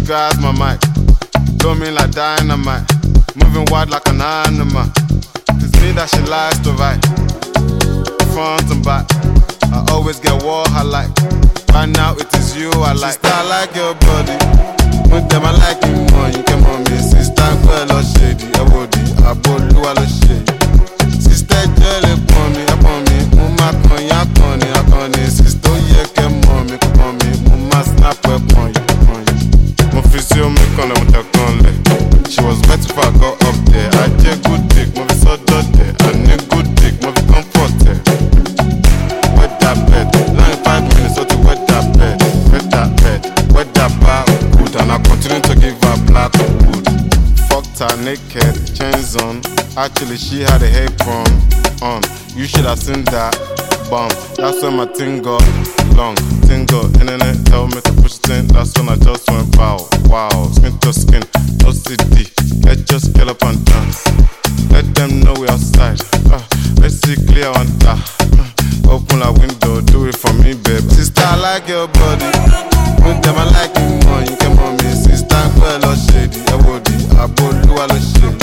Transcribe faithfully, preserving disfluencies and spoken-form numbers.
Sugar is my mic. Blow me like dynamite. Moving wild like an animal. It's me that she likes to write. Front and back. I always get what I like. Right now it is you I like. Sister, I like your body. With them I like you more. You can on me. Sister, girl or shady. I would be. I bought you all the shade. Sister, girl, upon me, upon me. Mama, con ya con ya con ya. Sister, yeah, come on me, come on me. Mama, snap upon you, upon you. My physio me con with a conle. She was wet if I got up there. I take good dick, movie so dirty. I need good dick, movie comfort. Wet that bed, ninety-five minutes so to wet that bed. Wet that bed, wet that bar good. And I continue to give her black wood. Fucked her naked, chains on. Actually, she had a apron on. You should have seen that bum. That's when my thing got long. Thing got internet, tell me to push it in. That's when I just went wow, wow. Skin to skin, no C D. Let's just get up and dance. Let them know we outside. Uh, let's see clear on that. Uh, open a window, do it for me, babe. Sister, I like your body. With them, I like you more. You come on me, sister, girl or shady. I would be, I bought you all the shade.